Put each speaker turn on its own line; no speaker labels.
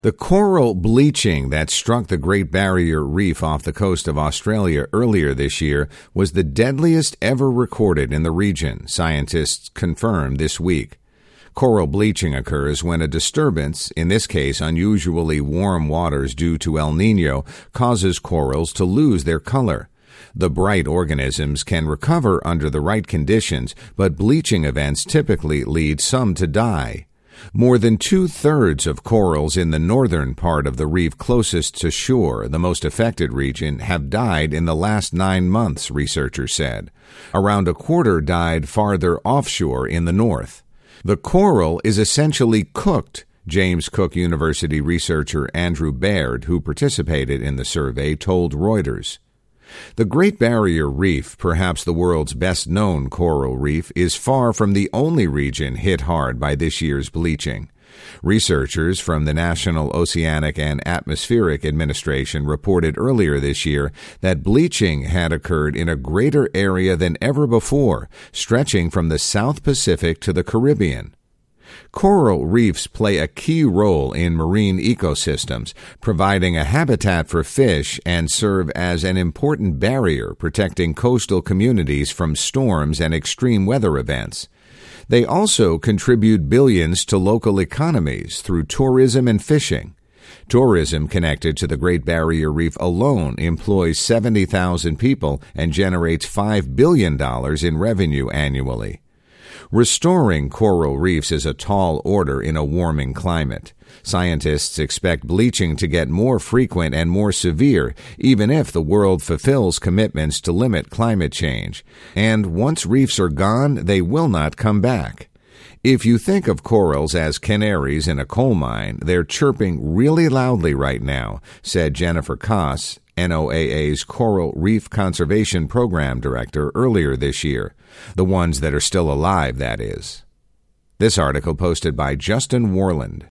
The coral bleaching that struck the Great Barrier Reef off the coast of Australia earlier this year was the deadliest ever recorded in the region, scientists confirmed this week. Coral bleaching occurs when a disturbance, in this case unusually warm waters due to El Niño, causes corals to lose their color. The bright organisms can recover under the right conditions, but bleaching events typically lead some to die. More than 2/3 of corals in the northern part of the reef closest to shore, the most affected region, have died in the last 9 months, researchers said. Around a quarter died farther offshore in the north. The coral is essentially cooked, James Cook University researcher Andrew Baird, who participated in the survey, told Reuters. The Great Barrier Reef, perhaps the world's best-known coral reef, is far from the only region hit hard by this year's bleaching. Researchers from the National Oceanic and Atmospheric Administration reported earlier this year that bleaching had occurred in a greater area than ever before, stretching from the South Pacific to the Caribbean. Coral reefs play a key role in marine ecosystems, providing a habitat for fish and serve as an important barrier protecting coastal communities from storms and extreme weather events. They also contribute billions to local economies through tourism and fishing. Tourism connected to the Great Barrier Reef alone employs 70,000 people and generates $5 billion in revenue annually. Restoring coral reefs is a tall order in a warming climate. Scientists expect bleaching to get more frequent and more severe, even if the world fulfills commitments to limit climate change. And once reefs are gone, they will not come back. If you think of corals as canaries in a coal mine, they're chirping really loudly right now, said Jennifer Koss, NOAA's Coral Reef Conservation Program Director, earlier this year. The ones that are still alive, that is. This article posted by Justin Warland.